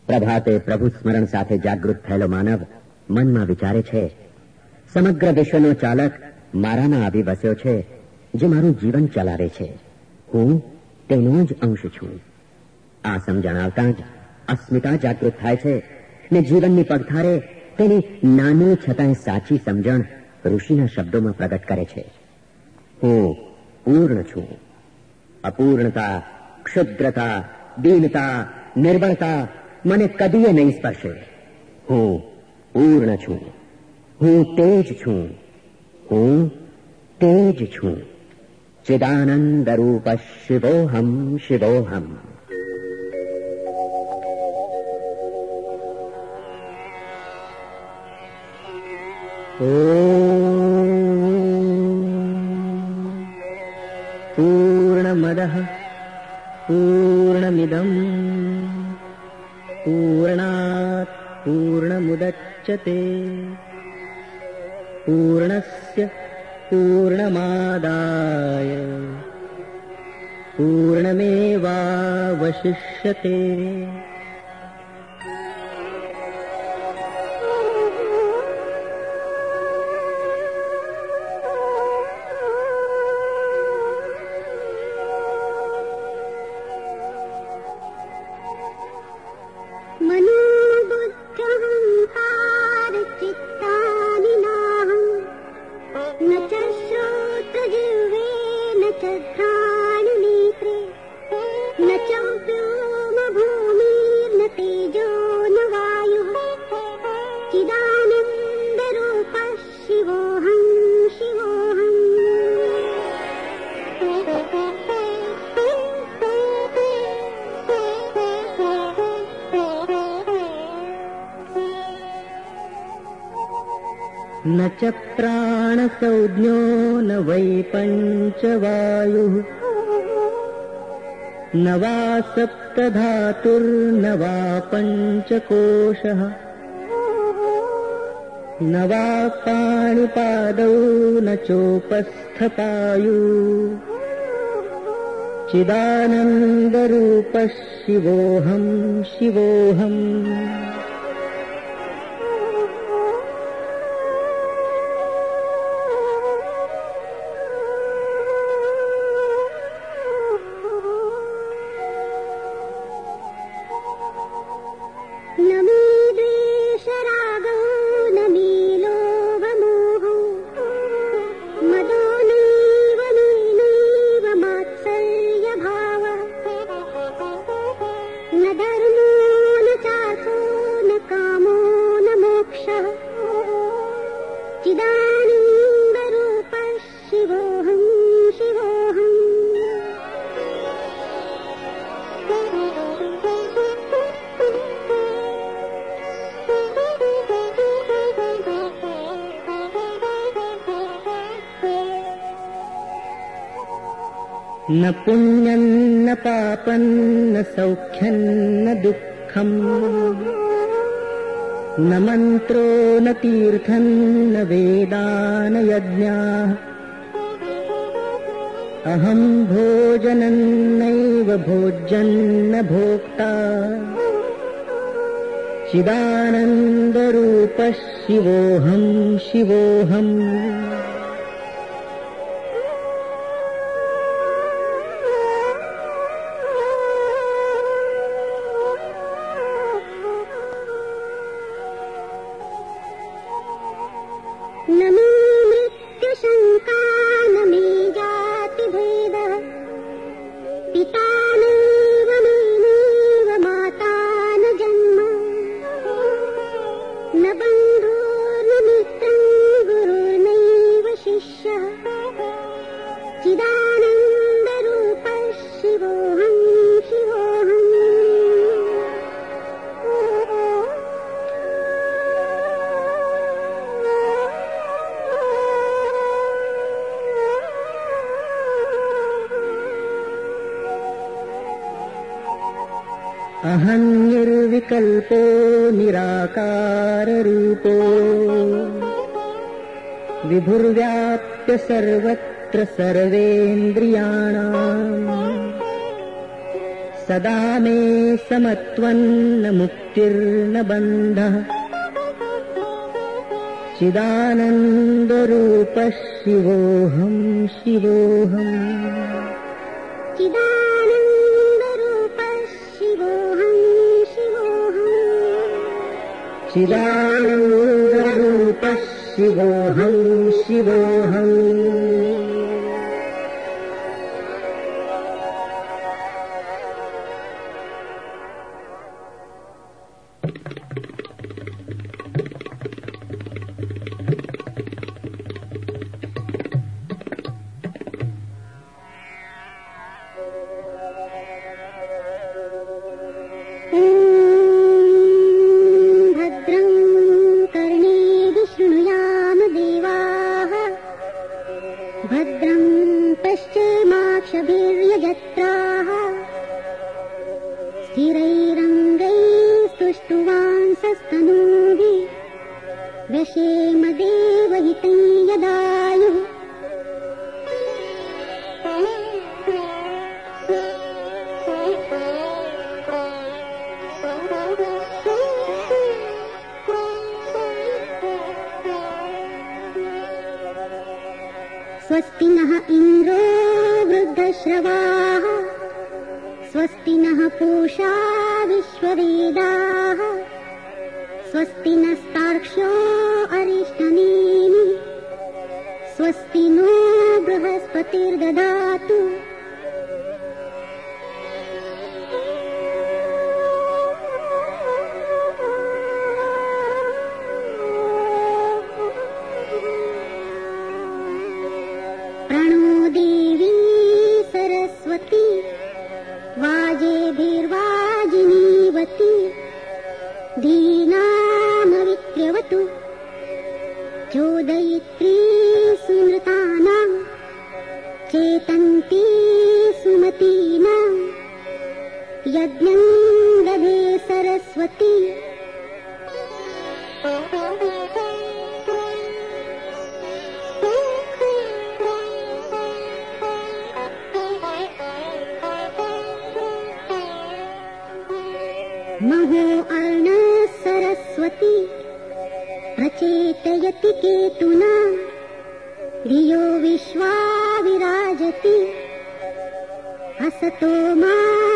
પ્રભાતે પ્રભુ સ્મરણ સાથે જાગૃત થયેલો માનવ મનમાં વિચારે છે, સમગ્ર વિશ્વનો ચાલક મારામાં આવી વસ્યો છે, જે મારું જીવન ચલાવે છે. હું તેનો જ અંશ છું. આ સમજણ આવતા જ અસ્મિતા જાગૃત થાય છે ને જીવનની પગથારે તેની નાની છતાંય સાચી સમજણ ઋષિના શબ્દોમાં પ્રગટ કરે છે. હું પૂર્ણ છું. અપૂર્ણતા, ક્ષુદ્રતા, દીનતા, નિર્બળતા મને કદીએ નહીં સ્પર્શે. હું પૂર્ણ છું. હું તેજ છું. હું તેજ છું. ચિદાનંદ રૂપ શિવોહમ શિવોહમ. પૂર્ણમદઃ પૂર્ણમિદં પૂર્ણાત પૂર્ણમુદચ્યતે પૂર્ણસ્ય પૂર્ણમાદાય પૂર્ણમેવાવશિષ્યતે. न च प्राणसंज्ञो न वै पञ्चवायुः न वा सप्तधातुर्न वा पञ्चकोशः न वा पाणिपादौ न चोपस्थपायु चिदानन्दरूपः शिवोऽहं शिवोऽहम्. न पुण्यं न पापं न सौख्यं न दुःखं न मन्त्रो न तीर्थं न वेदा न यज्ञाः अहं भोजनं नैव भोज्यं न भोक्ता चिदानन्दरूपः शिवोऽहं शिवोऽहम्. अहं निर्विकल्पो निराकाररूपो विभुर्व्याप्य सर्वत्र सर्वेन्द्रियाणाम् सदा मे समत्वन्न मुक्तिर्न बन्धः चिदानन्दरूपः शिवोऽहं शिवोऽहम् चिदानन्दरूपः शिवोऽहं शिवोऽहम् चिदानन्दरूपः शिवोऽहं शिवोऽहम् भद्रं पश्चिमाक्षभिर्यजत्राः स्थिरैरङ्गैस्तुष्टुवांसस्तनूभिः व्यशेम देवहितं यदायुः स्वस्ति नः इन्द्रो वृद्धश्रवाः स्वस्ति नः पूषा विश्ववेदाः स्वस्ति नस्तार्क्ष्यो अरिष्टनेमिः स्वस्ति नो बृहस्पतिर्दधातु वाजेभिर्वाजिनीवती धीनामविक्र्यवतु चोदयित्री सुमृतानां चेतन्ती सुमतीनां यज्ञं दधे सरस्वती महो अर्णः सरस्वती प्रचेतयति केतुना धियो विश्वा विराजति असतो मा